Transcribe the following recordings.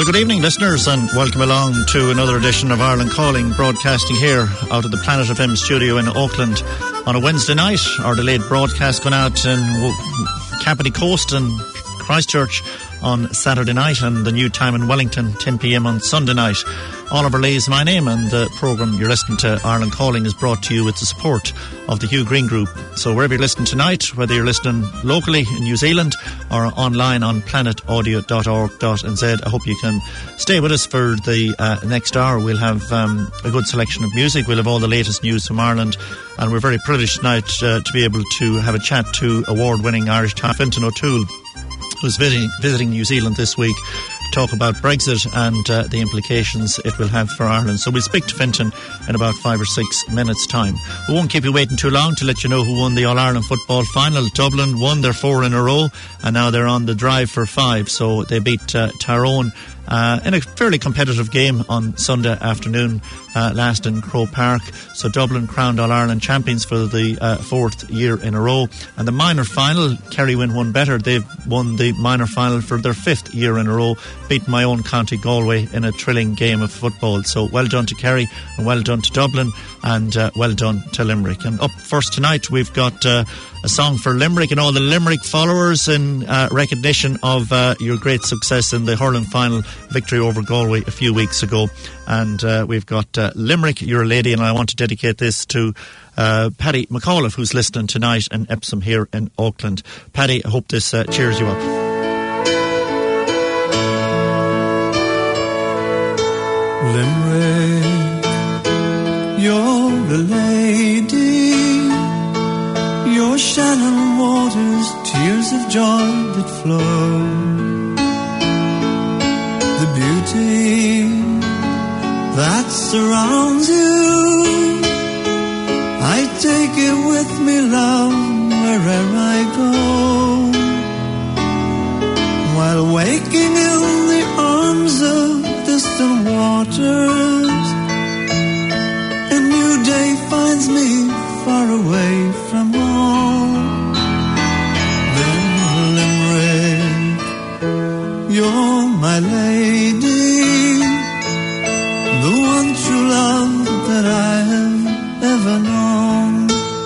Well, good evening, listeners, and welcome along to another edition of Ireland Calling, broadcasting here out of the Planet FM studio in Auckland on a Wednesday night. Our delayed broadcast going out in Kapiti Coast and Christchurch on Saturday night, and the new time in Wellington, 10 p.m. on Sunday night. Oliver Lee is my name, and the programme you're listening to, Ireland Calling, is brought to you with the support of the Hugh Green Group. So wherever you're listening tonight, whether you're listening locally in New Zealand or online on planetaudio.org.nz, I hope you can stay with us for the next hour. We'll have a good selection of music. We'll have all the latest news from Ireland, and we're very privileged tonight to be able to have a chat to award-winning Irish talent Fintan O'Toole, who's visiting New Zealand this week to talk about Brexit and the implications it will have for Ireland. So we'll speak to Fintan in about 5 or 6 minutes' time. We won't keep you waiting too long to let you know who won the All-Ireland football final. Dublin won their 4 in a row, and now they're on the drive for 5. So they beat Tyrone in a fairly competitive game on Sunday afternoon last in Croke Park. So Dublin crowned All-Ireland champions for the 4th year in a row. And the minor final, Kerry win one better. They've won the minor final for their 5th year in a row, beating my own County Galway in a thrilling game of football. So well done to Kerry, and well done to Dublin, and well done to Limerick. And up first tonight, we've got a song for Limerick and all the Limerick followers in recognition of your great success in the hurling final victory over Galway a few weeks ago. And we've got Limerick, You're a Lady, and I want to dedicate this to Paddy McAuliffe, who's listening tonight in Epsom here in Auckland. Paddy, I hope this cheers you up. Limerick, you're a lady, your Shannon waters, tears of joy that flow. The beauty that surrounds you, I take it with me, love, wherever I go. While waking in the arms of distant waters, a new day finds me far away from home. Then Limerick, you're my lady, the one true love that I have ever known.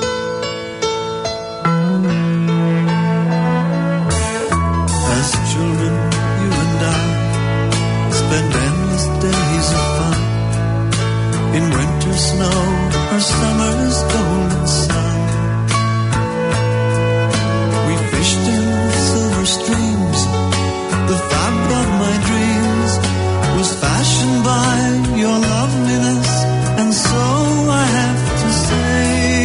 As children, you and I spend endless days of fun, in winter snow or summer's golden sun. We fished in silver streams, the fabric of my dreams was fashioned by your loveliness, and so I have to say,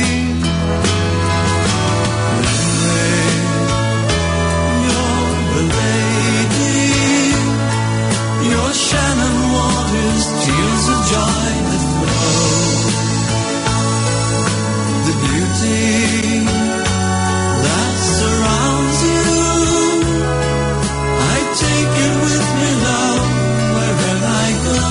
Limerick, you're the lady, your Shannon waters, tears of joy that flow. The beauty that surrounds you, I take it with me, love, wherever I go.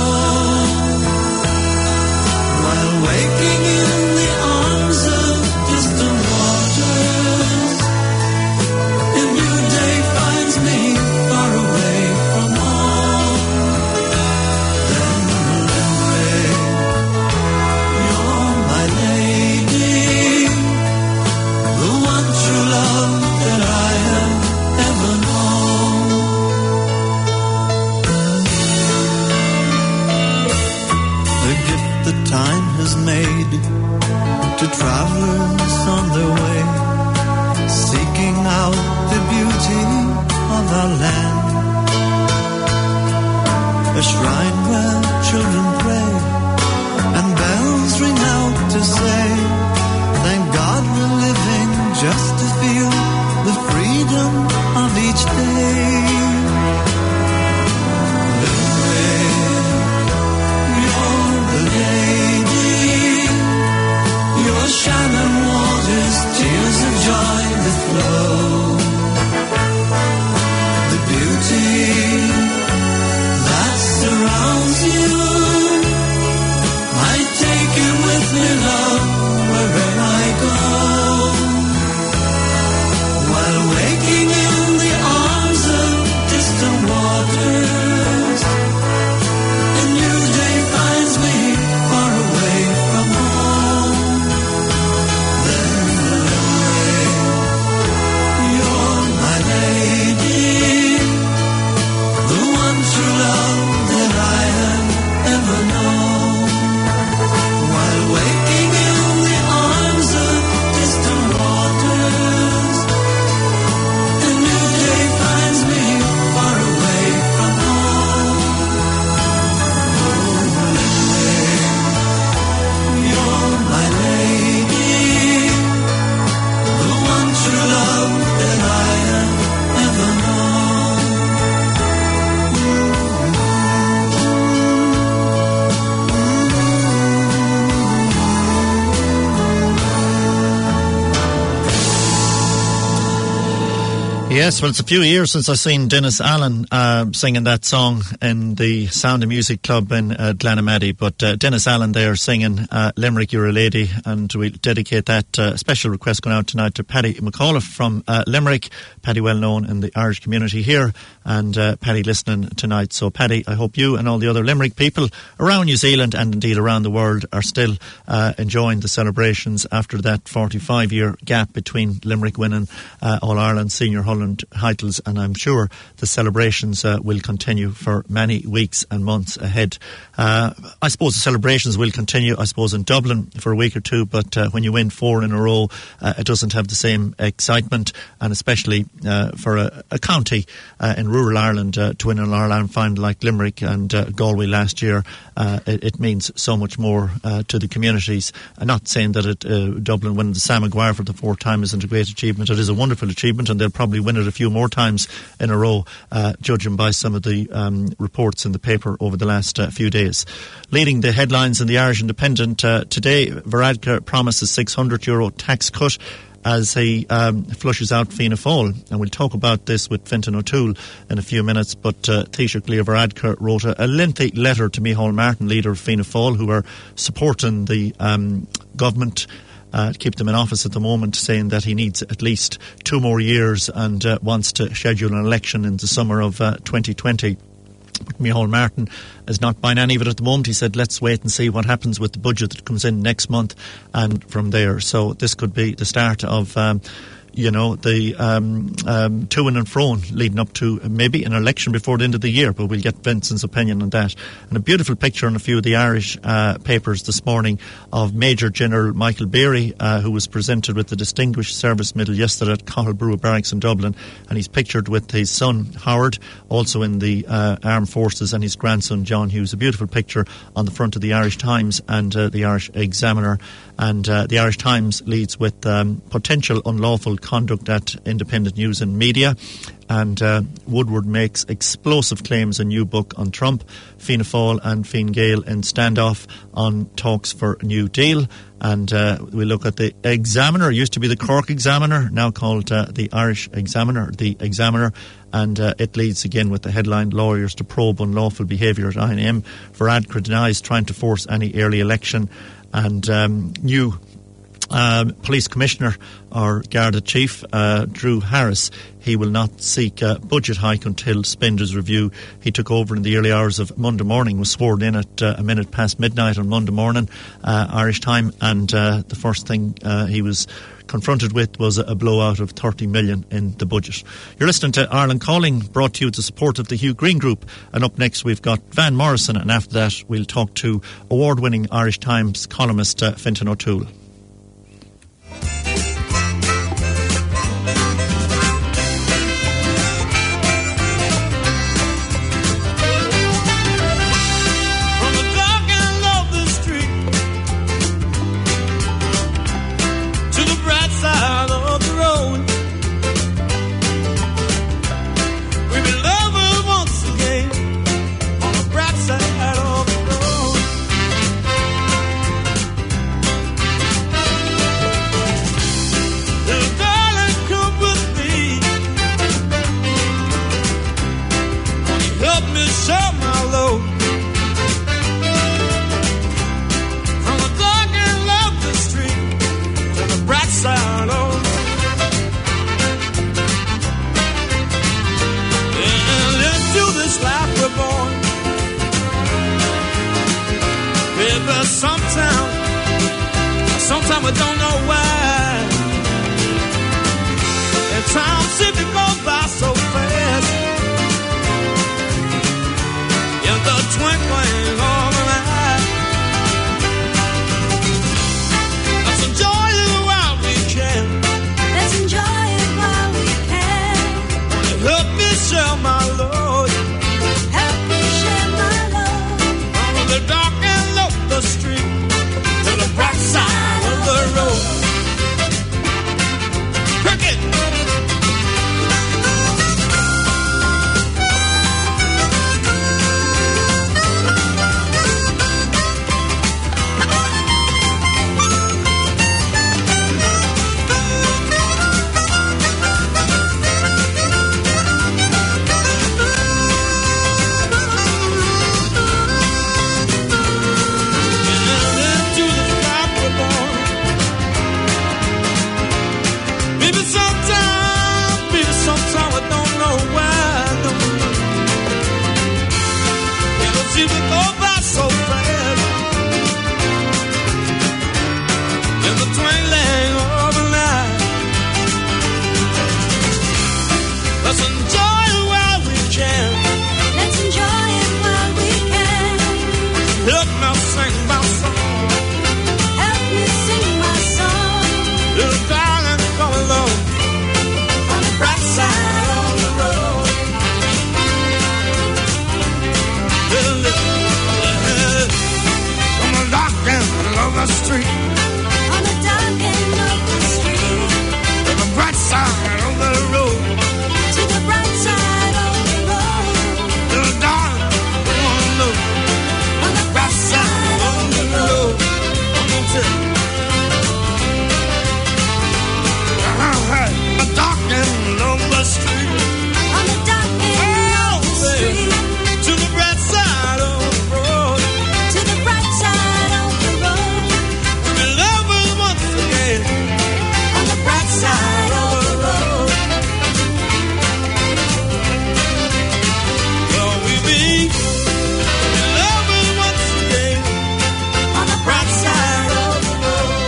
While waking in the arms of distant waters, a new day finds me far away from home. Then Limerick, you're my lady, the one true love that I have ever known. The gift that time has made to travelers on their way, seeking out the beauty of our land. A shrine where children pray and bells ring out to say, thank God we're living just to feel the freedom of each day. Limerick, you're the lady, your Shannon waters, tears of joy that flow. The beauty that surrounds you, Yes, well, it's a few years since I've seen Dennis Allen singing that song in the Sound of Music Club in Glenamaddy. But Dennis Allen there singing Limerick, You're a Lady, and we'll dedicate that special request going out tonight to Paddy McAuliffe from Limerick. Paddy, well known in the Irish community here, and Paddy listening tonight. So Paddy, I hope you and all the other Limerick people around New Zealand and indeed around the world are still enjoying the celebrations after that 45-year gap between Limerick winning All-Ireland Senior Hurling titles, and I'm sure the celebrations will continue for many weeks and months ahead. I suppose the celebrations will continue, I suppose, in Dublin for a week or two, but when you win 4 in a row, it doesn't have the same excitement, and especially for a county in rural Ireland to win an All-Ireland final like Limerick and Galway last year, it means so much more to the communities. I'm not saying that Dublin winning the Sam Maguire for the 4th time isn't a great achievement. It is a wonderful achievement, and they'll probably win it a few more times in a row, judging by some of the reports in the paper over the last few days. Leading the headlines in the Irish Independent today, Varadkar promises €600 tax cut as he flushes out Fianna Fáil. And we'll talk about this with Fintan O'Toole in a few minutes, but Taoiseach Leo Varadkar wrote a lengthy letter to Micheál Martin, leader of Fianna Fáil, who are supporting the government to keep them in office at the moment, saying that he needs at least 2 more years and wants to schedule an election in the summer of 2020. But Micheál Martin is not buying any of it at the moment. He said, let's wait and see what happens with the budget that comes in next month and from there. So this could be the start of the to and fro leading up to maybe an election before the end of the year, but we'll get Vincent's opinion on that. And a beautiful picture in a few of the Irish papers this morning of Major General Michael Beery, who was presented with the Distinguished Service Medal yesterday at Cathal Brugha Barracks in Dublin, and he's pictured with his son Howard, also in the Armed Forces, and his grandson John Hughes. A beautiful picture on the front of the Irish Times and the Irish Examiner. And the Irish Times leads with potential unlawful conduct at independent news and media. And Woodward makes explosive claims, a new book on Trump. Fianna Fáil and Fine Gael in standoff on talks for a new deal. And we look at the Examiner. It used to be the Cork Examiner, now called the Irish Examiner, the Examiner. And it leads again with the headline, Lawyers to probe unlawful behaviour at INM. Varadkar denies trying to force any early election. And new Police Commissioner or Garda Chief, Drew Harris, he will not seek a budget hike until spenders review. He took over in the early hours of Monday morning, was sworn in at a minute past midnight on Monday morning, Irish time, and the first thing he was confronted with was a blowout of 30 million in the budget. You're listening to Ireland Calling, brought to you with the support of the Hugh Green Group. And up next we've got Van Morrison, and after that we'll talk to award-winning Irish Times columnist Fintan O'Toole. Sometimes we don't know why. And time seems to go by so fast. In the twinkling of an eye. Let's enjoy it while we can. Let's enjoy it while we can. Help me share my load. Help me share my load. On the dark and lonely street to the bright side of the road. the street. On the dark end of the street. To the bright side of the road. To the bright side of the road. To the dark, On the bright side of the road. I'm gonna tell you. The dark end of the street. On the dark end of the street. To the bright side of the road. To the bright side of the road. The lovers once again. On the bright side of the road. Will we be lovers once again? On the bright side of the road.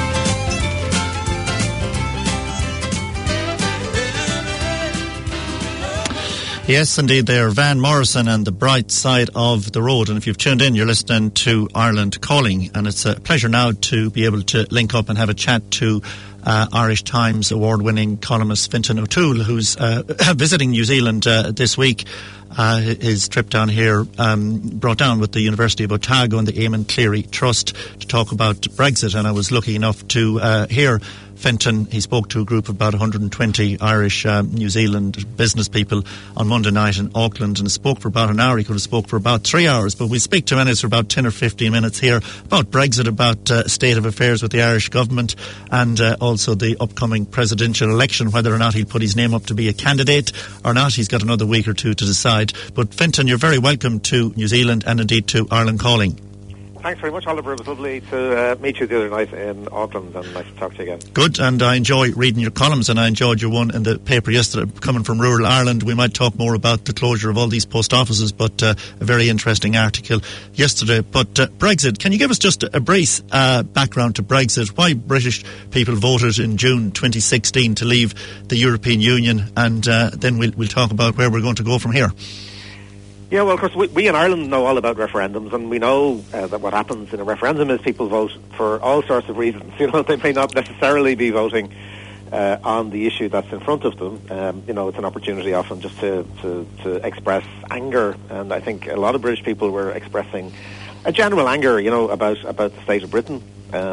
Yes, indeed, they're Van Morrison and the Bright Side of the Road. And if you've tuned in, you're listening to Ireland Calling. And it's a pleasure now to be able to link up and have a chat to Irish Times award-winning columnist Fintan O'Toole, who's visiting New Zealand this week. His trip down here brought down with the University of Otago and the Eamon Cleary Trust to talk about Brexit. And I was lucky enough to hear Fintan. He spoke to a group of about 120 Irish New Zealand business people on Monday night in Auckland, and spoke for about an hour. He could have spoke for about 3 hours, but we speak to Ennis for about 10 or 15 minutes here about Brexit, about state of affairs with the Irish government, and also the upcoming presidential election, whether or not he'll put his name up to be a candidate or not. He's got another week or two to decide. But Fintan, you're very welcome to New Zealand and indeed to Ireland Calling. Thanks very much, Oliver. It was lovely to meet you the other night in Auckland, and nice to talk to you again. Good, and I enjoy reading your columns, and I enjoyed your one in the paper yesterday, coming from rural Ireland. We might talk more about the closure of all these post offices, but a very interesting article yesterday. But Brexit, can you give us just a brief background to Brexit, why British people voted in June 2016 to leave the European Union, and then we'll talk about where we're going to go from here. Yeah, well, of course, we in Ireland know all about referendums, and we know that what happens in a referendum is people vote for all sorts of reasons. You know, they may not necessarily be voting on the issue that's in front of them. You know, it's an opportunity often just to express anger, and I think a lot of British people were expressing a general anger, you know, about the state of Britain.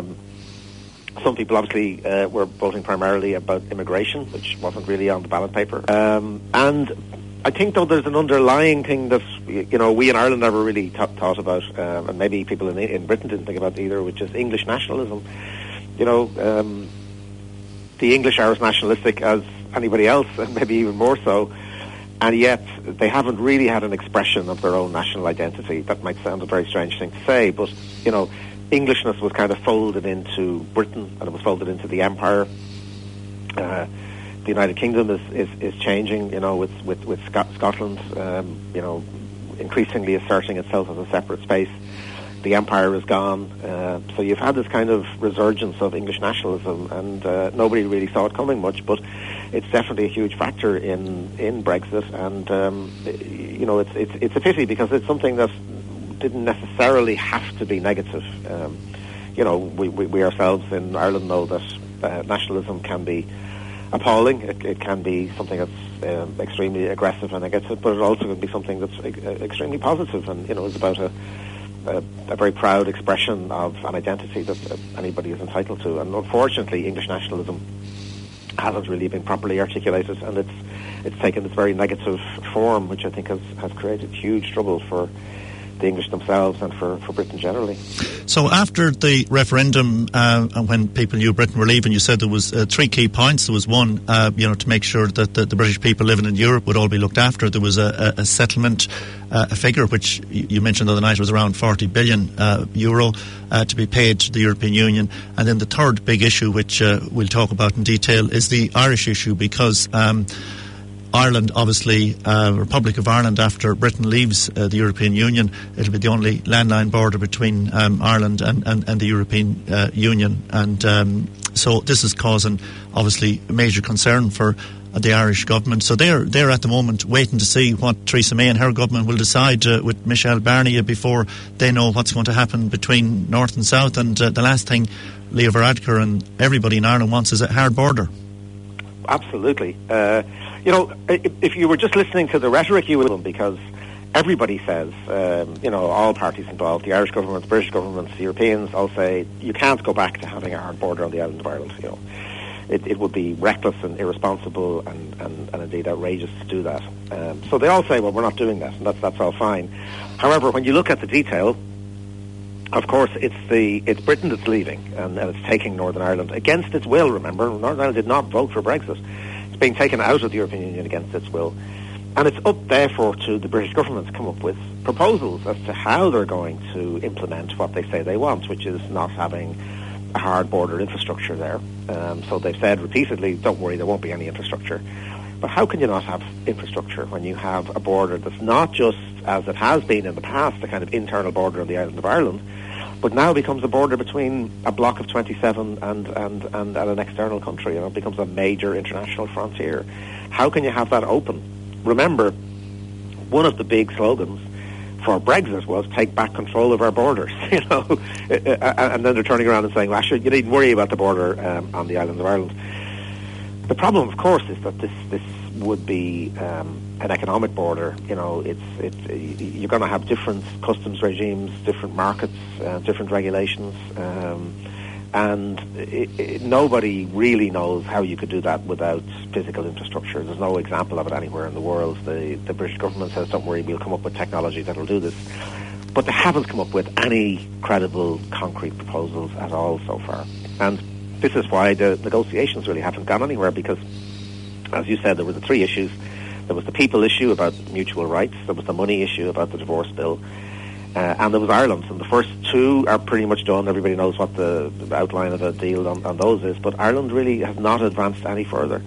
Some people obviously were voting primarily about immigration, which wasn't really on the ballot paper. And I think, though, there's an underlying thing that, you know, we in Ireland never really thought about, and maybe people in Britain didn't think about either, which is English nationalism. You know, the English are as nationalistic as anybody else, and maybe even more so, and yet they haven't really had an expression of their own national identity. That might sound a very strange thing to say, but, you know, Englishness was kind of folded into Britain, and it was folded into the Empire. The United Kingdom is changing, you know, with Scotland, you know, increasingly asserting itself as a separate space. The Empire is gone, so you've had this kind of resurgence of English nationalism, and nobody really saw it coming much, but it's definitely a huge factor in Brexit, and you know, it's a pity because it's something that didn't necessarily have to be negative. You know, we ourselves in Ireland know that nationalism can be appalling. It can be something that's extremely aggressive and negative, but it also can be something that's extremely positive, and, you know, it's about a very proud expression of an identity that anybody is entitled to. And unfortunately, English nationalism hasn't really been properly articulated, and it's taken this very negative form, which I think has created huge trouble for the English themselves and for Britain generally. So after the referendum, and when people knew Britain were leaving, you said there was 3 key points. There was one, you know, to make sure that the British people living in Europe would all be looked after. There was a settlement, a figure which you mentioned the other night was around 40 billion euro to be paid to the European Union. And then the third big issue, which we'll talk about in detail, is the Irish issue, because Ireland, obviously, Republic of Ireland, after Britain leaves the European Union, it'll be the only landline border between Ireland and the European Union. And so this is causing, obviously, major concern for the Irish government. So they're at the moment waiting to see what Theresa May and her government will decide with Michel Barnier before they know what's going to happen between North and South. And the last thing Leo Varadkar and everybody in Ireland wants is a hard border. Absolutely. You know, if you were just listening to the rhetoric, you would, because everybody says, all parties involved, the Irish government, the British government, the Europeans, all say you can't go back to having a hard border on the island of Ireland. It would be reckless and irresponsible and indeed outrageous to do that. So they all say, well, we're not doing that, and that's all fine. However, when you look at the detail, of course, it's Britain that's leaving, and it's taking Northern Ireland against its will. Remember, Northern Ireland did not vote for Brexit. It's being taken out of the European Union against its will. And it's up, therefore, to the British government to come up with proposals as to how they're going to implement what they say they want, which is not having a hard border infrastructure there. So they've said repeatedly, don't worry, there won't be any infrastructure. But how can you not have infrastructure when you have a border that's not just, as it has been in the past, a kind of internal border on the island of Ireland, but now becomes a border between a block of 27 and an external country, and it becomes a major international frontier. How can you have that open? Remember, one of the big slogans for Brexit was take back control of our borders, and then they're turning around and saying, well, actually, you needn't worry about the border on the island of Ireland. The problem, of course, is that this would be an economic border. You're going to have different customs regimes, different markets, different regulations, and nobody really knows how you could do that without physical infrastructure. There's no example of it anywhere in the world. The British government says, don't worry, we'll come up with technology that'll do this. But they haven't come up with any credible, concrete proposals at all so far. And this is why the negotiations really haven't gone anywhere, because, as you said, there were the three issues. There was the people issue about mutual rights, there was the money issue about the divorce bill, and there was Ireland. And the first two are pretty much done. Everybody knows what the outline of a deal on those is, but Ireland really has not advanced any further.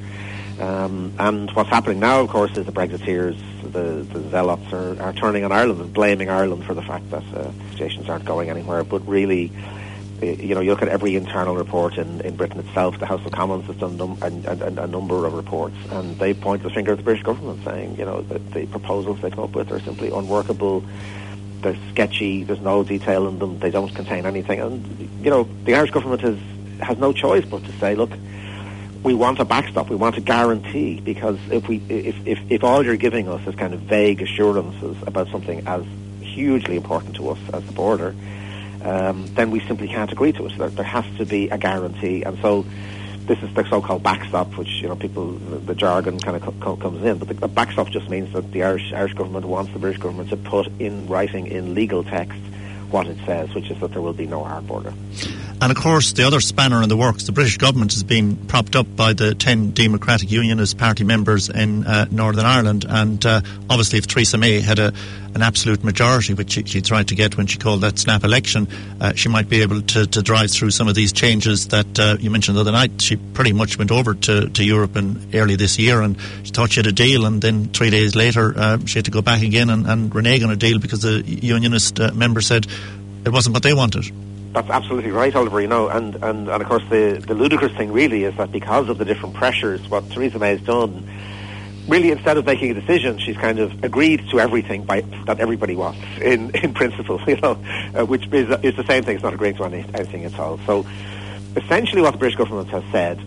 And what's happening now, of course, is the Brexiteers, the zealots are turning on Ireland and blaming Ireland for the fact that negotiations aren't going anywhere. But really, you look at every internal report in Britain itself. The House of Commons has done a number of reports, and they point the finger at the British government, saying, that the proposals they come up with are simply unworkable. They're sketchy. There's no detail in them. They don't contain anything. And the Irish government has no choice but to say, look, we want a backstop. We want a guarantee, because if all you're giving us is kind of vague assurances about something as hugely important to us as the border, then we simply can't agree to it. There has to be a guarantee, and so this is the so-called backstop, which the jargon kind of comes in. But the backstop just means that the Irish government wants the British government to put in writing, in legal text, what it says, which is that there will be no hard border. And of course, the other spanner in the works, the British government has been propped up by the 10 Democratic Unionist Party members in Northern Ireland, and obviously if Theresa May had an absolute majority, which she tried to get when she called that snap election, she might be able to drive through some of these changes that you mentioned the other night. She pretty much went over to Europe early this year, and she thought she had a deal, and then 3 days later she had to go back again and renege on a deal because the Unionist member said it wasn't what they wanted. That's absolutely right, Oliver, and of course the ludicrous thing really is that because of the different pressures, what Theresa May has done, really instead of making a decision, she's kind of agreed to everything that everybody wants in principle, which is the same thing. It's not agreeing to anything at all. So essentially what the British government has said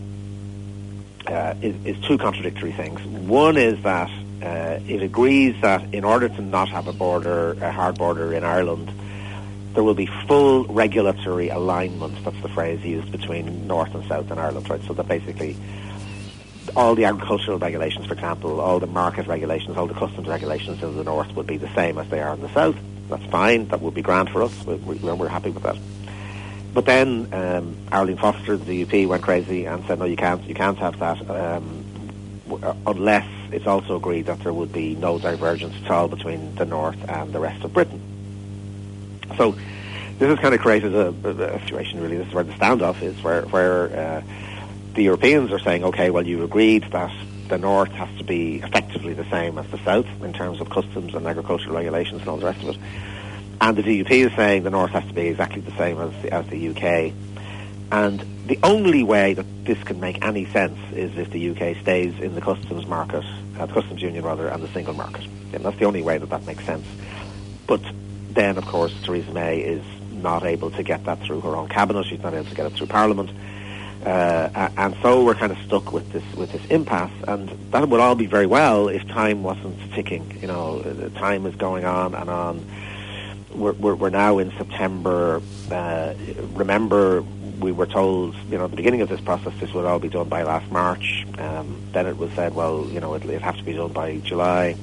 is two contradictory things. One is that it agrees that in order to not have a hard border in Ireland, there will be full regulatory alignment. That's the phrase used between North and South in Ireland, right? So that basically all the agricultural regulations, for example, all the market regulations, all the customs regulations in the North would be the same as they are in the South. That's fine. That would be grand for us. We're happy with that. But then Arlene Foster, the DUP, went crazy and said, no, you can't have that unless it's also agreed that there would be no divergence at all between the North and the rest of Britain. So this has kind of created a situation, really. This is where the standoff is, where the Europeans are saying, okay, well, you've agreed that the North has to be effectively the same as the South in terms of customs and agricultural regulations and all the rest of it. And the DUP is saying the North has to be exactly the same as the UK. And the only way that this can make any sense is if the UK stays in the customs market, the customs union rather, and the single market. And that's the only way that makes sense. But then, of course, Theresa May is not able to get that through her own cabinet. She's not able to get it through Parliament. And so we're kind of stuck with this impasse, and that would all be very well if time wasn't ticking. You know, the time is going on and on. We're now in September. Remember, we were told, you know, at the beginning of this process, this would all be done by last March. Then it was said, well, you know, it'll have to be done by July.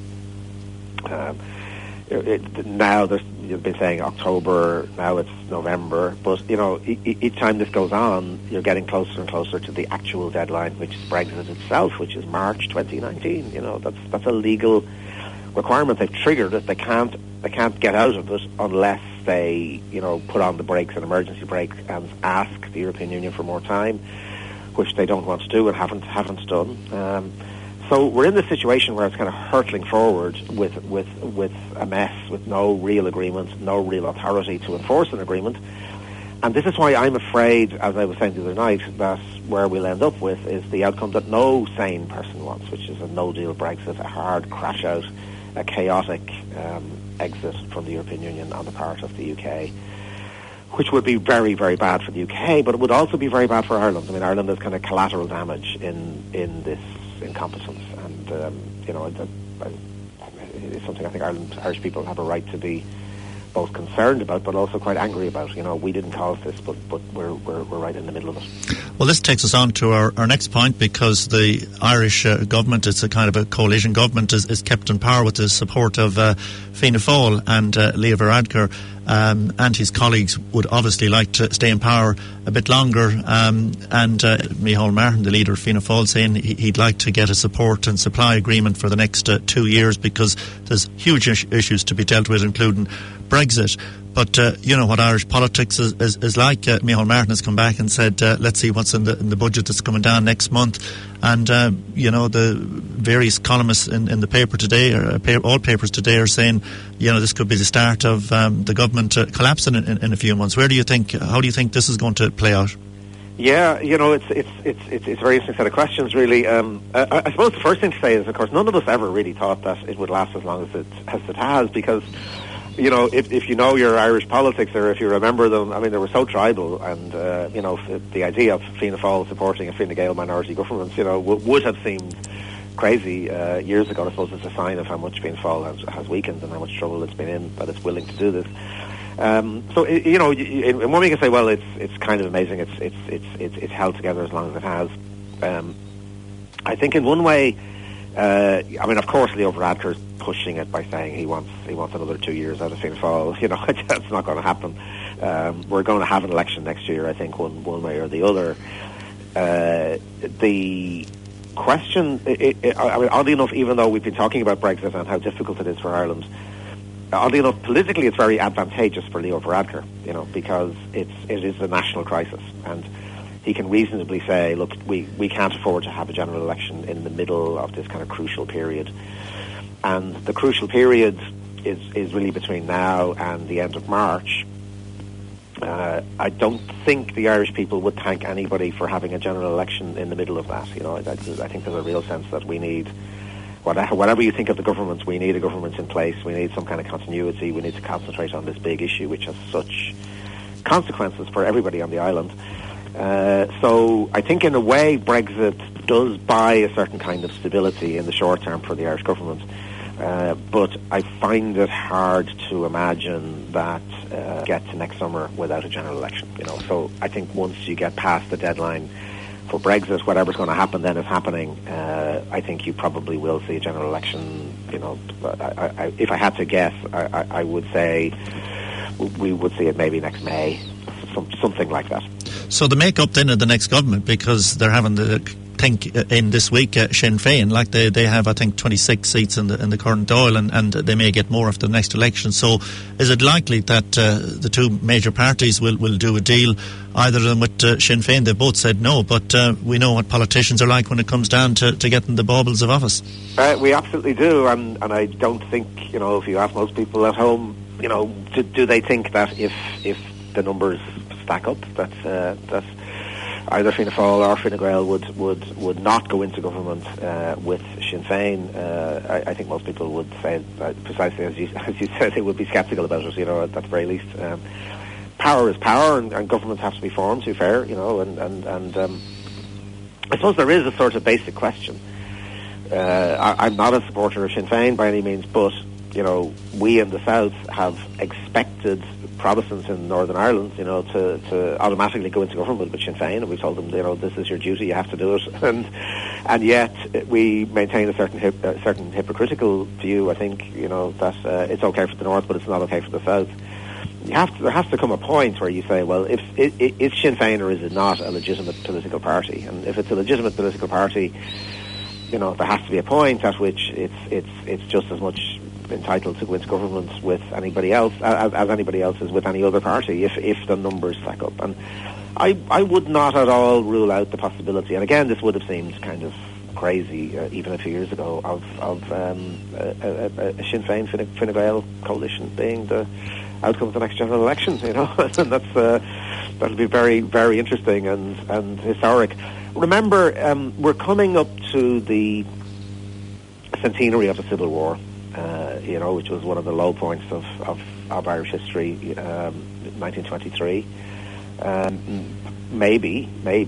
Now you've been saying October, now it's November, but you know, each time this goes on, you're getting closer and closer to the actual deadline, which is Brexit itself, which is March 2019. You know, that's a legal requirement. They've triggered it. They can't get out of it unless they, you know, put on the brakes, an emergency brake, and ask the European Union for more time, which they don't want to do and haven't done. So we're in this situation where it's kind of hurtling forward with a mess, with no real agreement, no real authority to enforce an agreement. And this is why I'm afraid, as I was saying the other night, that where we'll end up with is the outcome that no sane person wants, which is a no-deal Brexit, a hard crash-out, a chaotic exit from the European Union on the part of the UK, which would be very, very bad for the UK, but it would also be very bad for Ireland. I mean, Ireland has kind of collateral damage in this incompetence, and you know, it's something I think Irish people have a right to be both concerned about, but also quite angry about. You know, we didn't cause this, but we're right in the middle of it. Well, this takes us on to our next point, because the Irish government, it's a kind of a coalition government, is kept in power with the support of Fianna Fáil, and Leo Varadkar and his colleagues would obviously like to stay in power a bit longer, and Micheál Martin, the leader of Fianna Fáil, saying he'd like to get a support and supply agreement for the next 2 years, because there's huge issues to be dealt with, including Brexit. But you know what Irish politics is like. Micheál Martin has come back and said, let's see what's in the budget that's coming down next month. And you know, the various columnists in the paper today, all papers today, are saying, you know, this could be the start of the government collapsing in a few months. How do you think this is going to play out? Yeah, you know, it's a very interesting set of questions, really. I suppose the first thing to say is, of course, none of us ever really thought that it would last as long as it has, because, you know, if you know your Irish politics, or if you remember them, I mean, they were so tribal, and you know, the idea of Fianna Fáil supporting a Fine Gael minority government, you know, would have seemed crazy years ago. I suppose it's a sign of how much Fianna Fáil has weakened and how much trouble it's been in, that it's willing to do this. So you know, in one way you can say, well, it's kind of amazing. It's held together as long as it has. I think in one way, I mean, of course, Leo Varadkar is pushing it by saying he wants another 2 years out of Fianna Fáil. You know, that's not going to happen. We're going to have an election next year, I think, one way or the other. The question, I mean, oddly enough, even though we've been talking about Brexit and how difficult it is for Ireland, oddly enough, politically it's very advantageous for Leo Varadkar, you know, because it is a national crisis, and he can reasonably say, look, we can't afford to have a general election in the middle of this kind of crucial period. And the crucial period is really between now and the end of March. I don't think the Irish people would thank anybody for having a general election in the middle of that. You know, I think there's a real sense that we need, whatever you think of the government, we need a government in place. We need some kind of continuity. We need to concentrate on this big issue, which has such consequences for everybody on the island. So I think in a way Brexit does buy a certain kind of stability in the short term for the Irish government. But I find it hard to imagine that get to next summer without a general election. You know, so I think once you get past the deadline for Brexit, whatever's going to happen then is happening. I think you probably will see a general election. You know, if I had to guess, I would say we would see it maybe next May, something like that. So the make-up then of the next government, because they're having the think in this week Sinn Féin, like they have, I think, 26 seats in the current Dáil, and they may get more after the next election. So is it likely that the two major parties will do a deal, either of them with Sinn Féin? They both said no, but we know what politicians are like when it comes down to getting the baubles of office. We absolutely do, and I don't think, you know, if you ask most people at home, you know, do they think that if the numbers stack up, that either Fianna Fáil or Fine Gael would not go into government with Sinn Féin? I think most people would say, precisely as you said, they would be sceptical about it, you know, at the very least. power is power, and governments have to be formed, to be fair, and I suppose there is a sort of basic question. I'm not a supporter of Sinn Féin by any means, but, we in the South have expected Protestants in Northern Ireland, to automatically go into government with Sinn Féin, and we've told them, this is your duty, you have to do it, and yet we maintain a certain hypocritical view, I think, that it's okay for the North, but it's not okay for the South. There has to come a point where you say, well, is Sinn Féin or is it not a legitimate political party? And if it's a legitimate political party, there has to be a point at which it's just as much entitled to go into government with anybody else as anybody else is with any other party if the numbers stack up. And I would not at all rule out the possibility, and again this would have seemed kind of crazy even a few years ago, of a Sinn Féin Fine Gael coalition being the outcome of the next general election, and that'll be very, very interesting and historic. Remember, we're coming up to the centenary of the Civil War, which was one of the low points of Irish history, 1923. Maybe,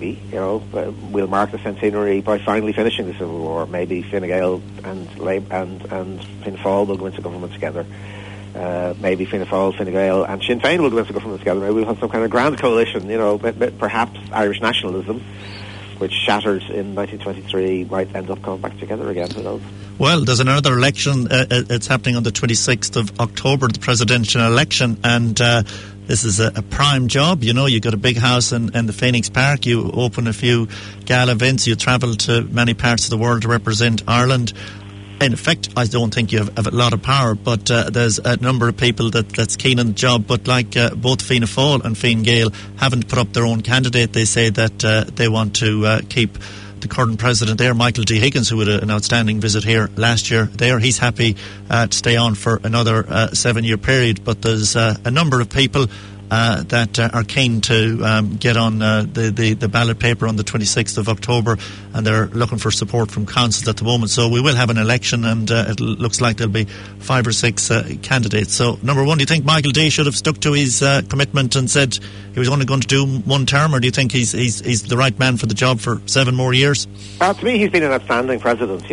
we'll mark the centenary by finally finishing the Civil War. Maybe Fine Gael and Fianna Fáil will go into government together. Maybe Fianna Fáil, Fine Gael and Sinn Féin will go into government together. Maybe we'll have some kind of grand coalition, perhaps Irish nationalism, which shattered in 1923, might end up coming back together again, who knows. Well, there's another election. It's happening on the 26th of October, the presidential election, and this is a prime job. You got a big house in the Phoenix Park. You open a few gala events. You travel to many parts of the world to represent Ireland. In effect, I don't think you have a lot of power, but there's a number of people that's keen on the job. But like both Fianna Fáil and Fine Gael haven't put up their own candidate. They say that they want to keep the current president there, Michael D. Higgins, who had an outstanding visit here last year there. He's happy to stay on for another 7-year period. But there's a number of people that are keen to get on the ballot paper on the 26th of October, and they're looking for support from councils at the moment. So we will have an election, and it looks like there'll be 5 or 6 candidates. So, number one, do you think Michael D. should have stuck to his commitment and said he was only going to do one term, or do you think he's the right man for the job for 7 more years? To me, he's been an outstanding president.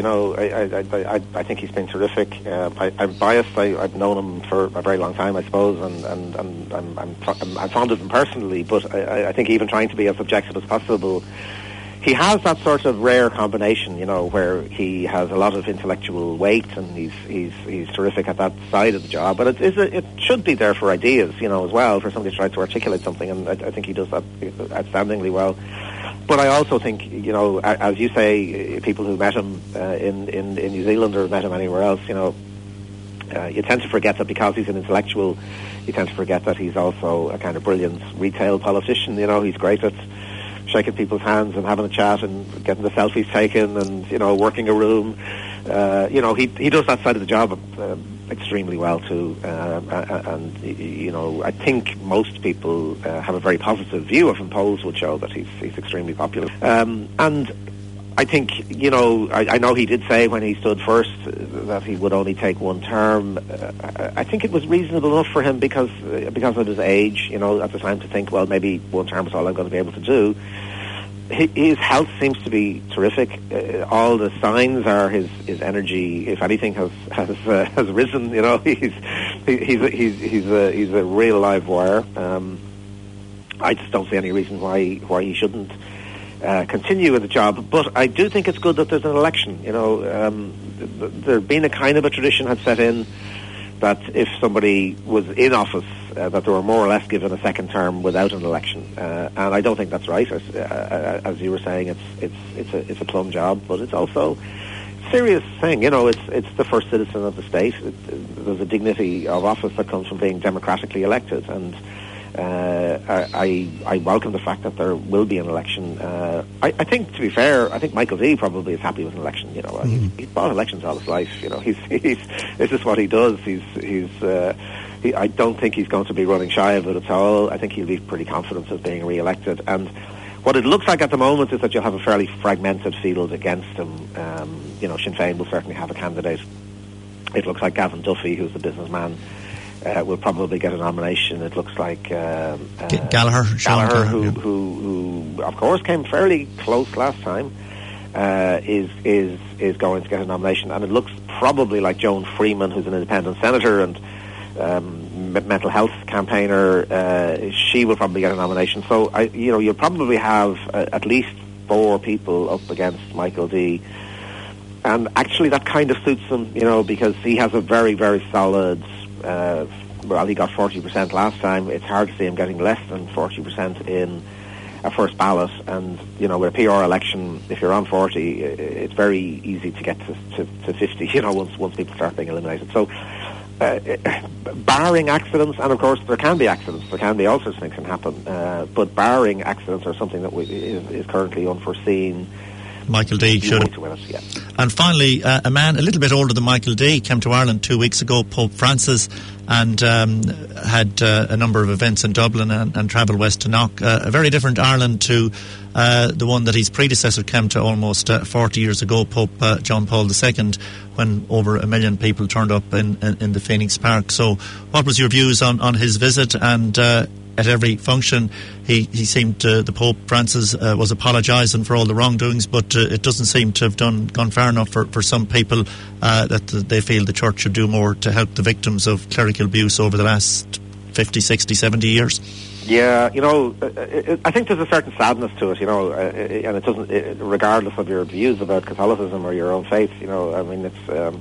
I think he's been terrific. I'm biased. I've known him for a very long time, I suppose, and I'm fond of him personally, but I think even trying to be as objective as possible, he has that sort of rare combination, where he has a lot of intellectual weight, and he's terrific at that side of the job. But it should be there for ideas, as well, for somebody to try to articulate something, and I think he does that outstandingly well. But I also think, as you say, people who met him in New Zealand or met him anywhere else, you tend to forget that because he's an intellectual, you tend to forget that he's also a kind of brilliant retail politician. He's great at shaking people's hands and having a chat and getting the selfies taken and, working a room. He does that side of the job extremely well too. I think most people have a very positive view of him. Polls would show that he's extremely popular. And I think, I know he did say when he stood first that he would only take one term. I think it was reasonable enough for him because of his age, at the time, to think, well, maybe one term is all I'm going to be able to do. His health seems to be terrific. All the signs are his energy, if anything, has risen. He's a real live wire. I just don't see any reason why he shouldn't continue in the job. But I do think it's good that there's an election. There been a kind of a tradition had set in that if somebody was in office, that they were more or less given a second term without an election, and I don't think that's right. As you were saying, it's a plum job, but it's also a serious thing. It's the first citizen of the state. There's a dignity of office that comes from being democratically elected, and I welcome the fact that there will be an election. I think, to be fair, I think Michael D. probably is happy with an election. He's fought elections all his life. This is what he does. I don't think he's going to be running shy of it at all. I think he'll be pretty confident of being re-elected. And what it looks like at the moment is that you'll have a fairly fragmented field against him. Sinn Féin will certainly have a candidate. It looks like Gavin Duffy, who's the businessman, will probably get a nomination. It looks like Gallagher, who of course came fairly close last time, is going to get a nomination, and it looks probably like Joan Freeman, who's an independent senator and mental health campaigner. She will probably get a nomination. So you'll probably have at least 4 people up against Michael D. And actually, that kind of suits him, because he has a very, very solid. He got 40% last time. It's hard to see him getting less than 40% in a first ballot. And with a PR election, if you're on 40, it's very easy to get to 50. Once people start being eliminated. So, barring accidents, and of course there can be accidents. There can be all sorts of things can happen. But barring accidents or something that is currently unforeseen, Michael D should. To win it, yeah. And finally, a man a little bit older than Michael D came to Ireland 2 weeks ago, Pope Francis, and had a number of events in Dublin and travelled west to Knock. A very different Ireland to the one that his predecessor came to almost 40 years ago, Pope John Paul II, when over 1 million people turned up in the Phoenix Park. So what was your views on his visit? And at every function, he seemed to, the Pope Francis was apologising for all the wrongdoings, but it doesn't seem to have gone far enough for some people that they feel the Church should do more to help the victims of clerical abuse over the last 50, 60, 70 years. Yeah, I think there's a certain sadness to it, and it doesn't, regardless of your views about Catholicism or your own faith, I mean,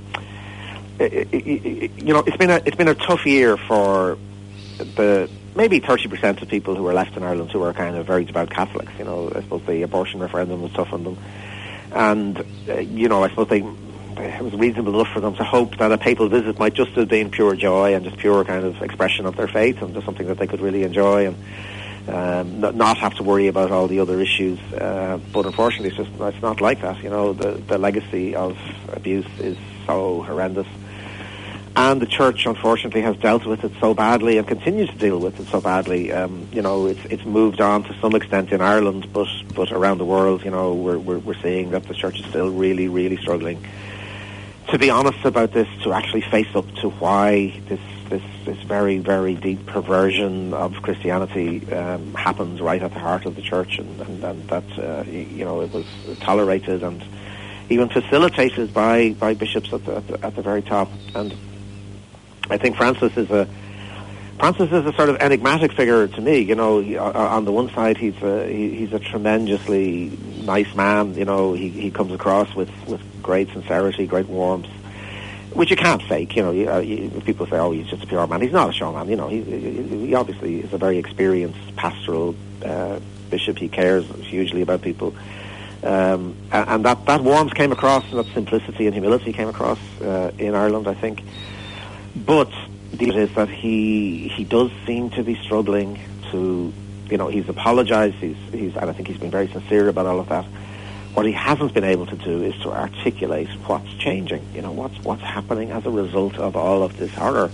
it's been a tough year for the maybe 30% of people who are left in Ireland who are kind of very devout Catholics. I suppose the abortion referendum was tough on them, and I suppose it was reasonable enough for them to hope that a papal visit might just have been pure joy and just pure kind of expression of their faith and just something that they could really enjoy and not have to worry about all the other issues. But unfortunately, it's not like that. The legacy of abuse is so horrendous. And the Church, unfortunately, has dealt with it so badly and continues to deal with it so badly. It's moved on to some extent in Ireland, but around the world, we're seeing that the Church is still really, really struggling to be honest about this, to actually face up to why this very, very deep perversion of Christianity happens right at the heart of the Church, and that it was tolerated and even facilitated by bishops at the very top. And I think Francis is a sort of enigmatic figure to me. On the one side, he's a tremendously nice man. He comes across with great sincerity, great warmth, which you can't fake. People say, "Oh, he's just a PR man." He's not a showman. He obviously is a very experienced pastoral bishop. He cares hugely about people, and that warmth came across, and that simplicity and humility came across in Ireland, I think. But the is that he does seem to be struggling to, he's apologised, and I think he's been very sincere about all of that. What he hasn't been able to do is to articulate what's changing, what's happening as a result of all of this horror.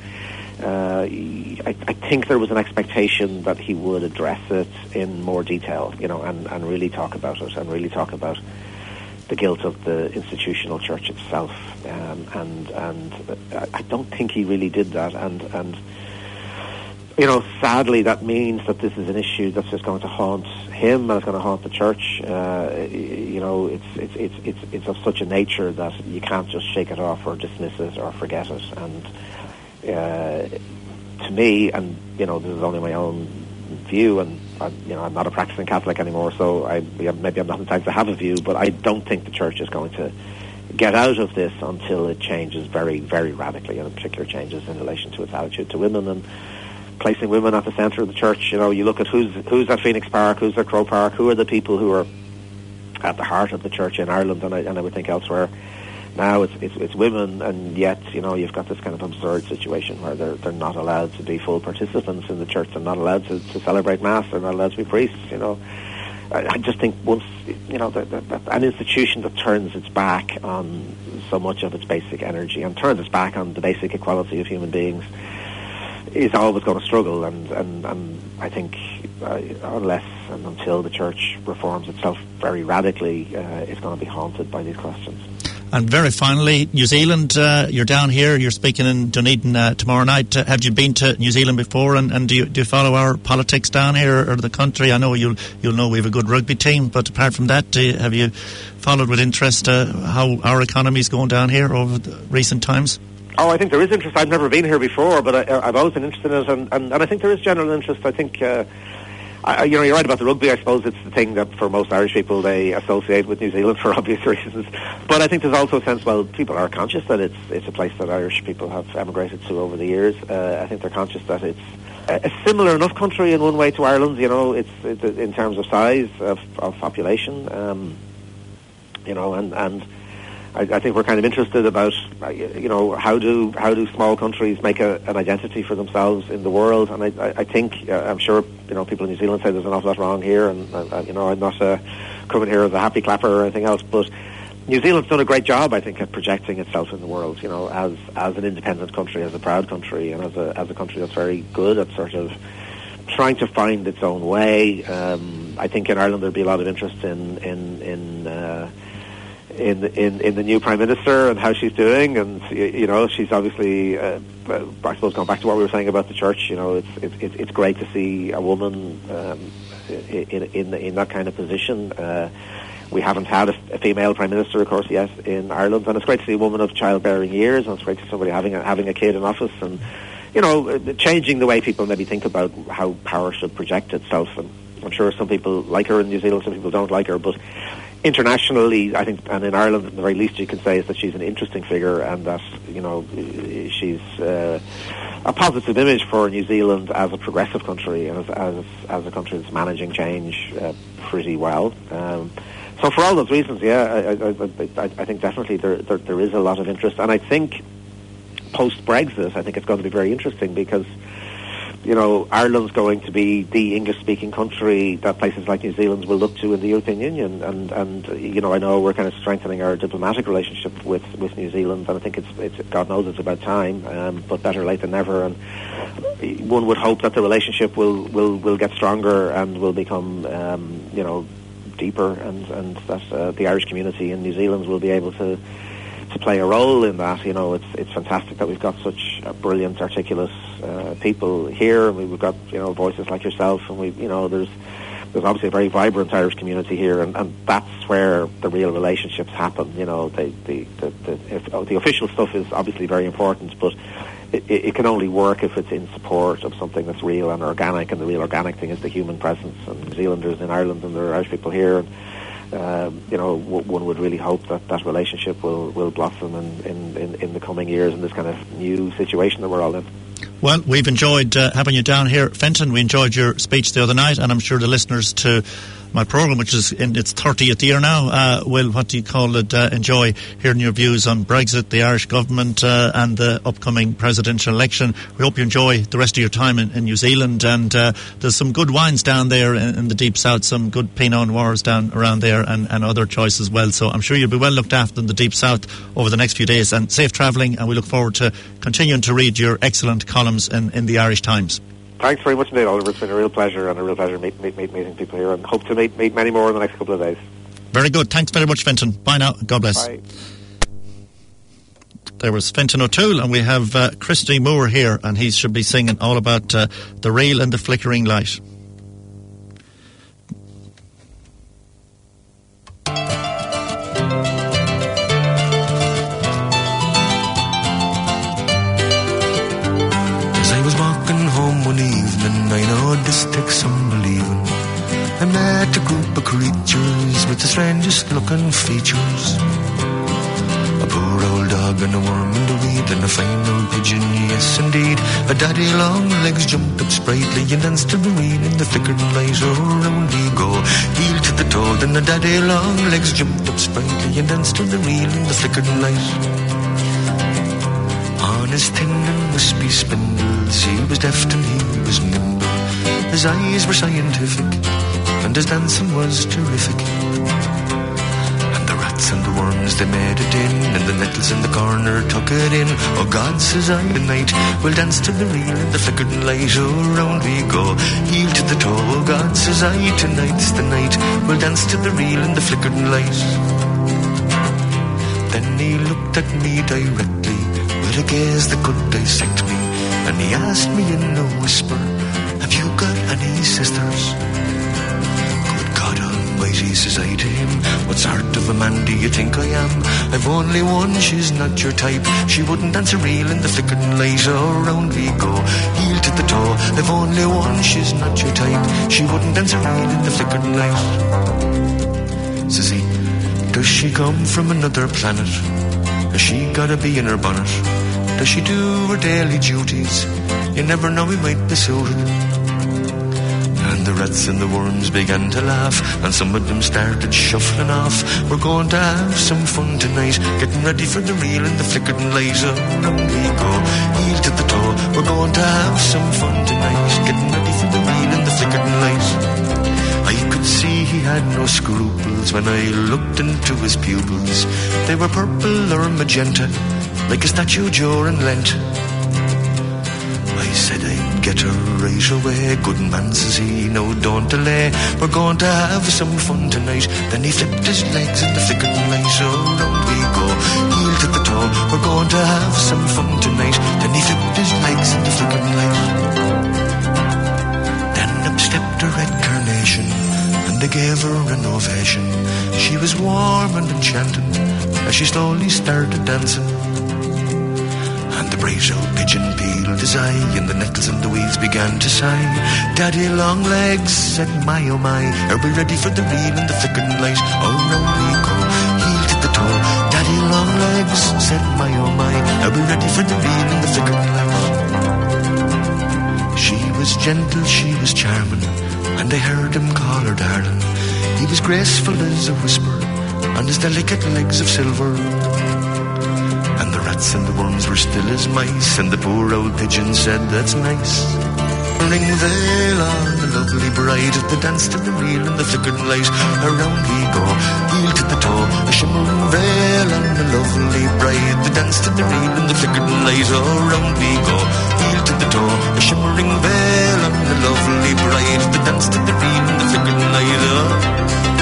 I think there was an expectation that he would address it in more detail, and really talk about it, and really talk about the guilt of the institutional Church itself, and I don't think he really did that, and sadly that means that this is an issue that's just going to haunt him and it's going to haunt the Church. It's of such a nature that you can't just shake it off or dismiss it or forget it. And to me, and this is only my own view, and I'm not a practicing Catholic anymore, so maybe I'm not entitled to have a view, but I don't think the Church is going to get out of this until it changes very, very radically, and in particular changes in relation to its attitude to women and placing women at the centre of the Church. You look at who's at Phoenix Park, who's at Croke Park, who are the people who are at the heart of the Church in Ireland, and I would think elsewhere. Now it's women, and yet you've got this kind of absurd situation where they're not allowed to be full participants in the Church. They're not allowed to celebrate Mass. They're not allowed to be priests. I just think once an institution that turns its back on so much of its basic energy and turns its back on the basic equality of human beings is always going to struggle. And I think unless and until the Church reforms itself very radically, it's going to be haunted by these questions. And very finally, New Zealand, you're down here, you're speaking in Dunedin tomorrow night. Have you been to New Zealand before, and do you follow our politics down here or the country? I know you'll know we have a good rugby team, but apart from that, have you followed with interest how our economy is going down here over the recent times? Oh, I think there is interest. I've never been here before, but I've always been interested in it, and I think there is general interest. I think, you're right about the rugby. I suppose it's the thing that for most Irish people they associate with New Zealand for obvious reasons. But I think there's also a sense, well, people are conscious that it's a place that Irish people have emigrated to over the years. I think they're conscious that it's a similar enough country in one way to Ireland. It's in terms of size of population, and I think we're kind of interested about, how do small countries make an identity for themselves in the world? And I think, I'm sure, people in New Zealand say there's an awful lot wrong here, and I'm not coming here as a happy clapper or anything else, but New Zealand's done a great job, I think, at projecting itself in the world, as an independent country, as a proud country, and as a country that's very good at sort of trying to find its own way. I think in Ireland there'd be a lot of interest in the new Prime Minister and how she's doing, and she's obviously I suppose going back to what we were saying about the church, it's great to see a woman in that kind of position. We haven't had a female Prime Minister, of course, yet in Ireland, and it's great to see a woman of childbearing years, and it's great to see somebody having a kid in office, and changing the way people maybe think about how power should project itself. And I'm sure some people like her in New Zealand, some people don't like her, but internationally, I think, and in Ireland, at the very least you can say is that she's an interesting figure, and that she's a positive image for New Zealand as a progressive country, and as a country that's managing change pretty well. So for all those reasons, I think definitely there is a lot of interest, and I think post Brexit, I think it's going to be very interesting because Ireland's going to be the English-speaking country that places like New Zealand will look to in the European Union, and I know we're kind of strengthening our diplomatic relationship with New Zealand, and I think it's God knows it's about time, but better late than never. And one would hope that the relationship will get stronger and will become deeper, and that the Irish community in New Zealand will be able to play a role in that. It's fantastic that we've got such brilliant, articulate people here, and we've got voices like yourself, and there's obviously a very vibrant Irish community here, and that's where the real relationships happen. The official stuff is obviously very important, but it can only work if it's in support of something that's real and organic, and the real organic thing is the human presence. And New Zealanders in Ireland, and there are Irish people here, and one would really hope that relationship will blossom in the coming years in this kind of new situation that we're all in. Well, we've enjoyed having you down here, Fenton. We enjoyed your speech the other night, and I'm sure the listeners to my programme, which is in its 30th year now, will, enjoy hearing your views on Brexit, the Irish government, and the upcoming presidential election. We hope you enjoy the rest of your time in New Zealand, and there's some good wines down there in the Deep South, some good Pinot Noirs down around there, and other choice as well. So I'm sure you'll be well looked after in the Deep South over the next few days, and safe travelling, and we look forward to continuing to read your excellent columns in the Irish Times. Thanks very much indeed, Oliver. It's been a real pleasure, and a real pleasure meeting people here, and hope to meet many more in the next couple of days. Very good. Thanks very much, Fenton. Bye now. God bless. Bye. There was Fenton O'Toole, and we have Christy Moore here, and he should be singing all about the reel and the flickering light. I met a group of creatures with the strangest looking features. A poor old dog and a worm and a weed and a fine old pigeon, yes indeed. A daddy long legs jumped up sprightly and danced to the reel in the flickering light. Oh, round we go, heel to the toe. Then a daddy long legs jumped up sprightly and danced to the reel in the flickering light. On his thin and wispy spindles, he was deft and he was nimble. His eyes were scientific, and his dancing was terrific. And the rats and the worms, they made it in, and the nettles in the corner took it in. Oh God, says I, tonight we'll dance to the reel in the flickering light. Oh, round we go, heel to the toe. Oh God, says I, tonight's the night we'll dance to the reel in the flickering light. Then he looked at me directly with a gaze that could dissect me, and he asked me in a whisper, have you got any sisters? Good God Almighty, says I to him, what sort of a man do you think I am? I've only one, she's not your type. She wouldn't answer real in the flickering light. Around we go, heel to the toe. I've only one, she's not your type. She wouldn't answer real in the flickering light. Says he, does she come from another planet? Has she got a bee in her bonnet? Does she do her daily duties? You never know, we might be suited. And the rats and the worms began to laugh, and some of them started shuffling off. We're going to have some fun tonight, getting ready for the real and the flickering light. Around we go, heel to the toe. We're going to have some fun tonight, getting ready for the real and the flickering light. I could see he had no scruples when I looked into his pupils. They were purple or magenta, like a statue during Lent. I said I'd get her right away. Good man, says he, no, don't delay. We're going to have some fun tonight. Then he flipped his legs in the flickering light. Around we go, heel to the toe. We're going to have some fun tonight. Then he flipped his legs in the flickering light. Then up stepped a red carnation, and they gave her an ovation. She was warm and enchanting as she slowly started dancing. And the bright old pigeon peeled his eye, and the nettles and the weeds began to sigh. Daddy long legs said, my oh my, are we ready for the real and the flickering light? Around we go, heel to the toe. Daddy long legs said, my oh my, are we ready for the real and the flickering light? She was gentle, she was charming, and I heard him call her darling. He was graceful as a whisper, on his delicate legs of silver. And the rats and the worms were still as mice, and the poor old pigeon said, that's nice. Ring veil on the lovely bride, they danced to the real and the flickering light. Around we go, heel to the toe. A shimmering veil on the lovely bride, they danced to the real and the flickering light. Around we go, heel to the toe. A shimmering veil on the lovely bride, they danced to the real and the flickering light.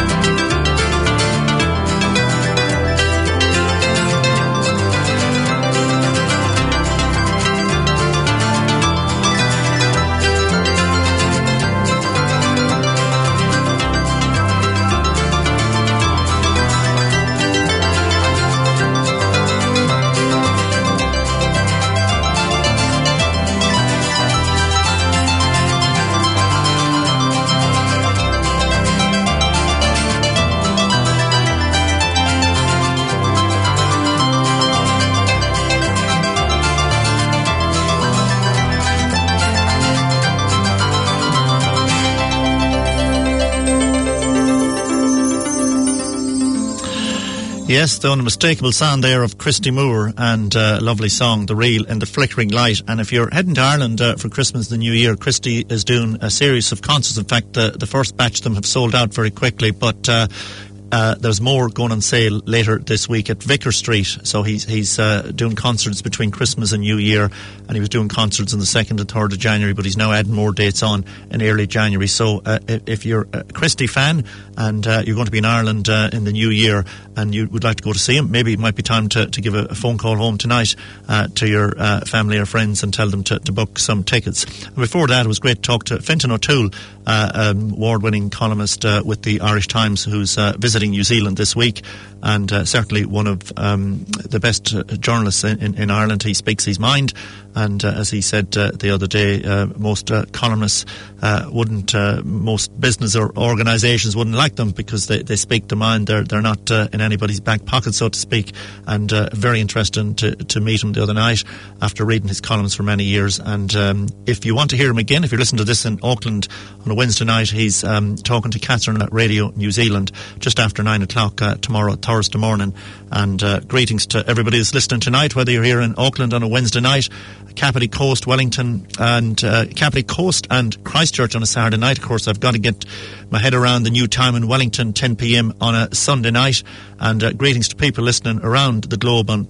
Yes, the unmistakable sound there of Christy Moore, and a lovely song, The Real and the Flickering Light. And if you're heading to Ireland for Christmas and the New Year, Christy is doing a series of concerts. In fact, the first batch of them have sold out very quickly, but there's more going on sale later this week at Vicar Street. So he's doing concerts between Christmas and New Year, and he was doing concerts on the 2nd and 3rd of January, but he's now adding more dates on in early January. So if you're a Christy fan and you're going to be in Ireland in the New Year and you would like to go to see him, maybe it might be time to give a phone call home tonight to your family or friends and tell them to book some tickets. And before that, it was great to talk to Fintan O'Toole, award-winning columnist with the Irish Times, who's visiting New Zealand this week, and certainly one of the best journalists in Ireland. He speaks his mind, and as he said the other day, most columnists wouldn't, most business or organisations wouldn't like them because they speak their mind. They're not in anybody's back pocket, so to speak. And very interesting to meet him the other night after reading his columns for many years. And if you want to hear him again, if you're listening to this in Auckland on a Wednesday night, he's talking to Catherine at Radio New Zealand just after 9 o'clock tomorrow, Thursday morning. And greetings to everybody who's listening tonight, whether you're here in Auckland on a Wednesday night, Kapiti Coast, Wellington, and Kapiti Coast and Christchurch on a Saturday night. Of course, I've got to get my head around the new time in Wellington, 10 p.m. on a Sunday night. And greetings to people listening around the globe on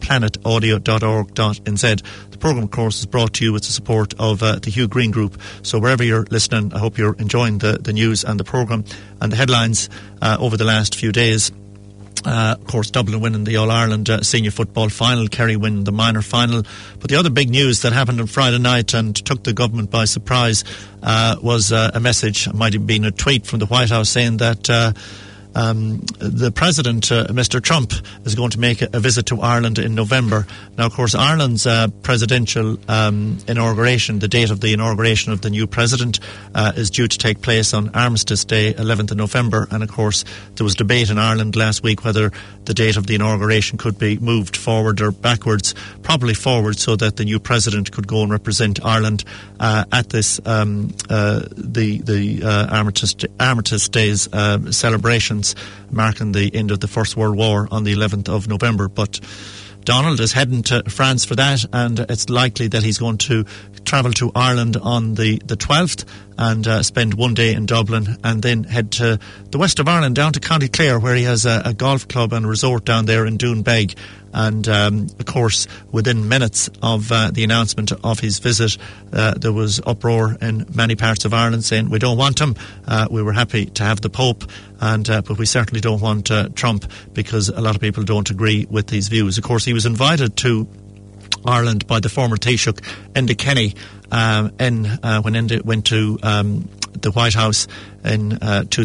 planetaudio.org.nz. The programme, of course, is brought to you with the support of the Hugh Green Group. So wherever you're listening, I hope you're enjoying the news and the programme and the headlines over the last few days. Of course, Dublin winning the All-Ireland senior football final, Kerry winning the minor final. But the other big news that happened on Friday night and took the government by surprise was a message, it might have been a tweet from the White House, saying that the President, Mr. Trump, is going to make a visit to Ireland in November. Now, of course, Ireland's presidential inauguration, the date of the inauguration of the new president, is due to take place on Armistice Day, 11th of November. And, of course, there was debate in Ireland last week whether the date of the inauguration could be moved forward or backwards, probably forward, so that the new president could go and represent Ireland at this Armistice Day's celebrations, marking the end of the First World War on the 11th of November. But Donald is heading to France for that, and it's likely that he's going to travel to Ireland on the 12th and spend one day in Dublin, and then head to the west of Ireland, down to County Clare, where he has a golf club and a resort down there in Doonbeg. And, of course, within minutes of the announcement of his visit, there was uproar in many parts of Ireland saying, we don't want him. We were happy to have the Pope, but we certainly don't want Trump, because a lot of people don't agree with his views. Of course, he was invited to Ireland by the former Taoiseach, Enda Kenny, when Enda went to the White House in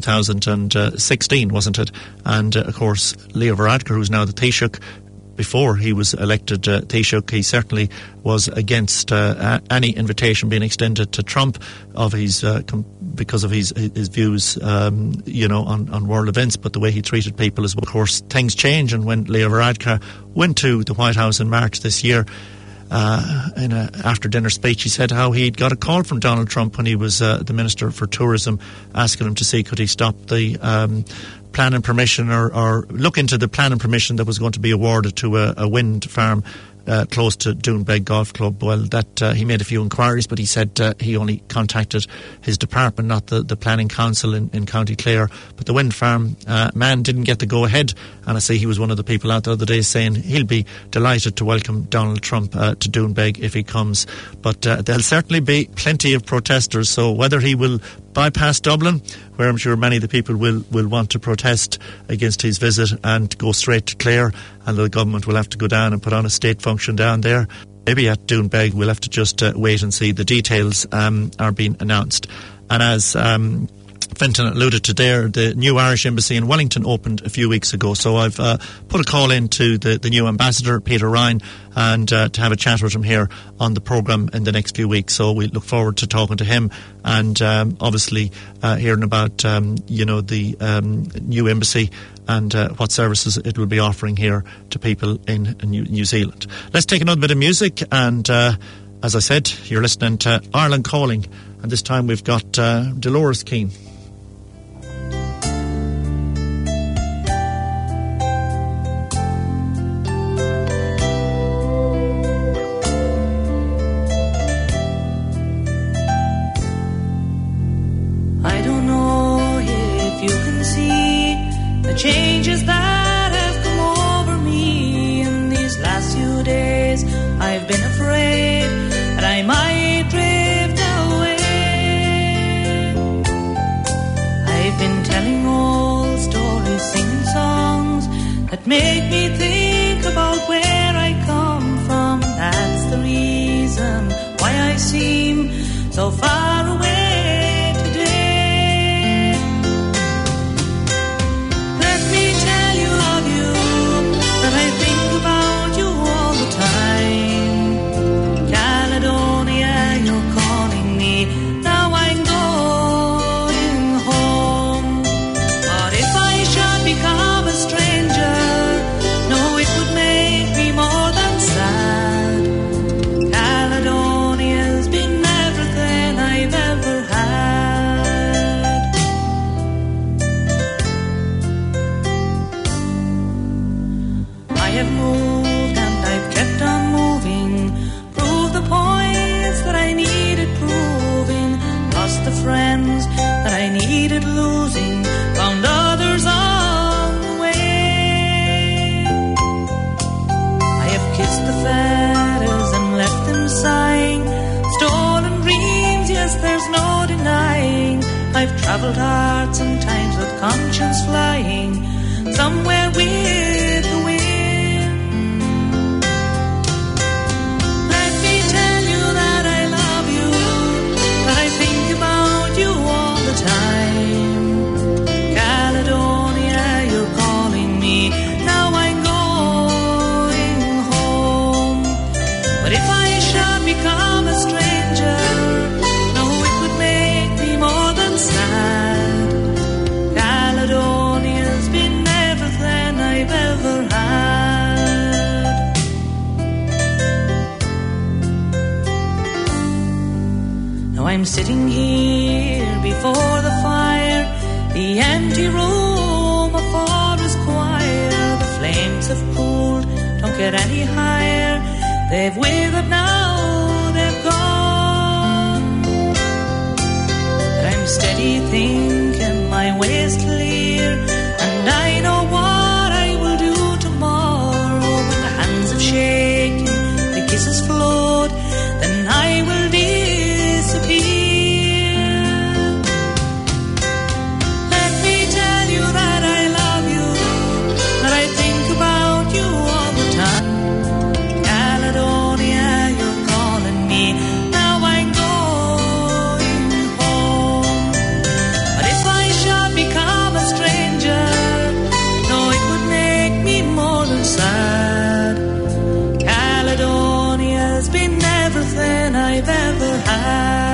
2016, wasn't it? And, of course, Leo Varadkar, who's now the Taoiseach, before he was elected Taoiseach, he certainly was against any invitation being extended to Trump of his because of his views, on world events, but the way he treated people as well. Of course, things change, and when Leo Varadkar went to the White House in March this year, in an after-dinner speech, he said how he'd got a call from Donald Trump when he was the Minister for Tourism, asking him to see could he stop the planning permission or look into the planning permission that was going to be awarded to a wind farm close to Doonbeg Golf Club. Well, that he made a few inquiries, but he said he only contacted his department, not the planning council in County Clare. But the wind farm man didn't get the go-ahead, and I say he was one of the people out the other day saying he'll be delighted to welcome Donald Trump to Doonbeg if he comes. But there'll certainly be plenty of protesters, so whether he will bypass Dublin, where I'm sure many of the people will want to protest against his visit, and go straight to Clare, and the government will have to go down and put on a state function down there. Maybe at Doonbeg, we'll have to just wait and see. The details are being announced. And as Fenton alluded to there, the new Irish Embassy in Wellington opened a few weeks ago. So I've put a call in to the new ambassador, Peter Ryan, and to have a chat with him here on the programme in the next few weeks. So we look forward to talking to him, and obviously hearing about the new embassy and what services it will be offering here to people in New Zealand. Let's take another bit of music, and as I said, you're listening to Ireland Calling, and this time we've got Dolores Keane. Changes that have come over me in these last few days. I've been afraid that I might drift away. I've been telling old stories, singing songs that make me think about where I come from. That's the reason why I seem so far away. Friends that I needed losing, found others on the way. I have kissed the feathers and left them sighing. Stolen dreams, yes, there's no denying. I've travelled hard sometimes with conscience flying. somewhere with the wind. Let me tell you that I love you, that I think about you all the time. Caledonia, you're calling me, now I'm going home. But if I should become a stranger, no, it would make me more than sad. Caledonia's been everything I've ever had. Now I'm sitting here before the fire, the empty room, a forest choir. The flames have cooled, don't get any higher. They've withered now, they've gone. But I'm steady thinking my way's clear, and I know what I will do tomorrow. When the hands have shaken, the kisses float, then I will disappear. Let me tell you that I love you, that I think about you all the time. Caledonia, you're calling me, now I'm going home. But if I should become a stranger, no, it would make me more than sad. Caledonia's been everything I've ever had.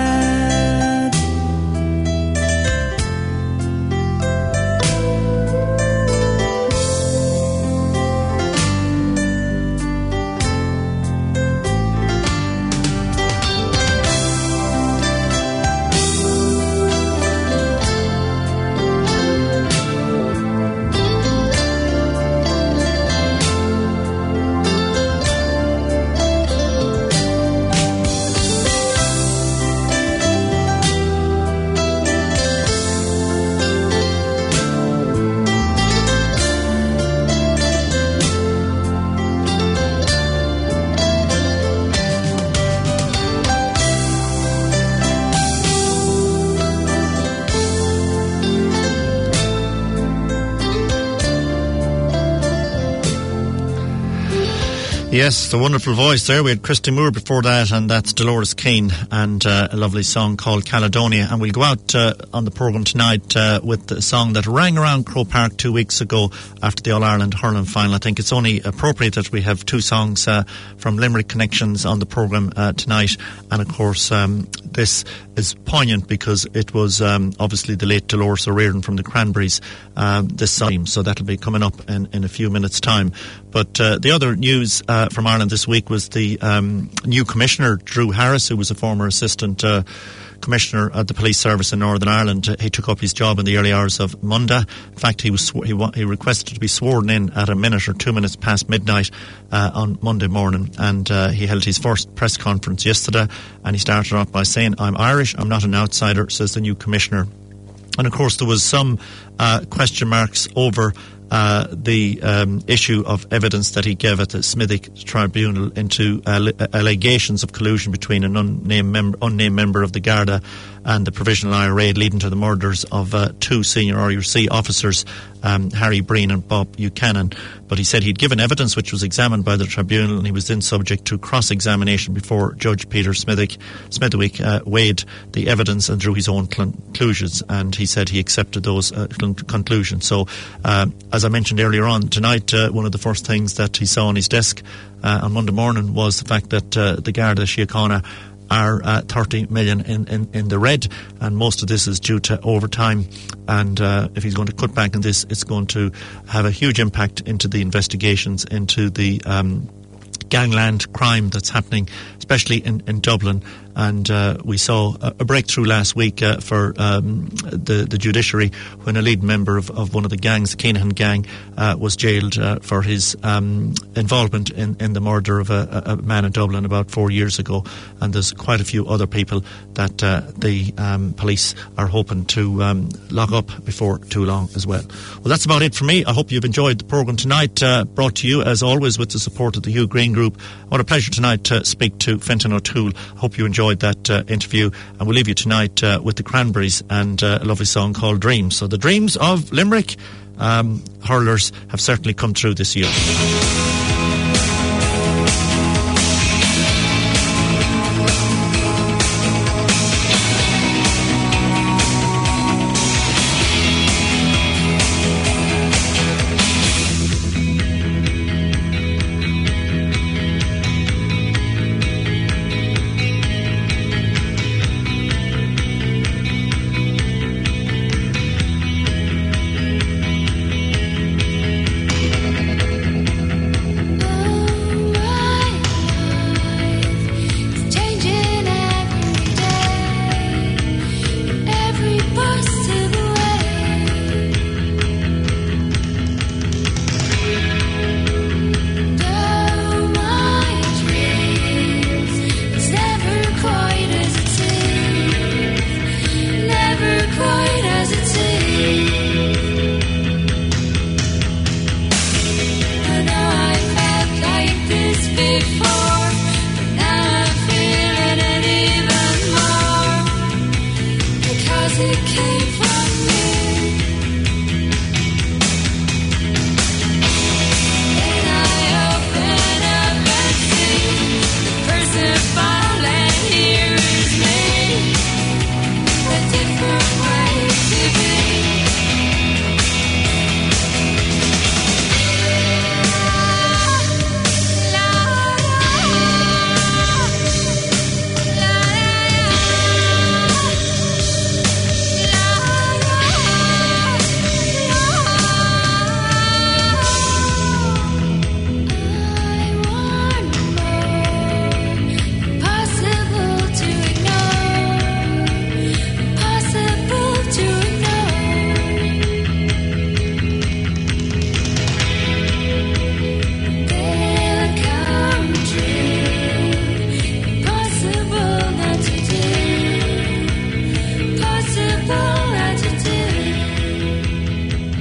Yes, the wonderful voice there. We had Christy Moore before that, and that's Dolores Keane, and a lovely song called Caledonia. And we'll go out on the programme tonight with a song that rang around Croke Park 2 weeks ago after the All-Ireland hurling final. I think it's only appropriate that we have two songs from Limerick Connections on the programme tonight. And of course, this is poignant because it was obviously the late Dolores O'Riordan from the Cranberries this time, so that'll be coming up in a few minutes' time. But the other news from Ireland this week was the new commissioner, Drew Harris, who was a former assistant commissioner at the police service in Northern Ireland. He took up his job in the early hours of Monday. In fact, he requested to be sworn in at a minute or 2 minutes past midnight on Monday morning, and he held his first press conference yesterday, and he started off by saying, "I'm Irish, I'm not an outsider," says the new commissioner. And of course there was some question marks over the issue of evidence that he gave at the Smithick Tribunal into allegations of collusion between an unnamed member of the Garda and the Provisional IRA, leading to the murders of two senior RUC officers, Harry Breen and Bob Buchanan. But he said he'd given evidence which was examined by the tribunal, and he was then subject to cross-examination before Judge Peter Smithwick weighed the evidence and drew his own conclusions, and he said he accepted those conclusions. So, as I mentioned earlier on, tonight one of the first things that he saw on his desk on Monday morning was the fact that the Garda Síochána are 30 million in the red, and most of this is due to overtime, and if he's going to cut back on this, it's going to have a huge impact into the investigations into the gangland crime that's happening, especially in Dublin. And we saw a breakthrough last week for the judiciary when a lead member of one of the gangs, the Keenan gang, was jailed for his involvement in the murder of a man in Dublin about 4 years ago. And there's quite a few other people that the police are hoping to lock up before too long as well. Well, that's about it for me. I hope you've enjoyed the programme tonight, brought to you, as always, with the support of the Hugh Green Group. What a pleasure tonight to speak to Fenton O'Toole. I hope you enjoyed enjoyed that interview. And we'll leave you tonight with the Cranberries and a lovely song called Dreams. So the dreams of Limerick hurlers have certainly come true this year.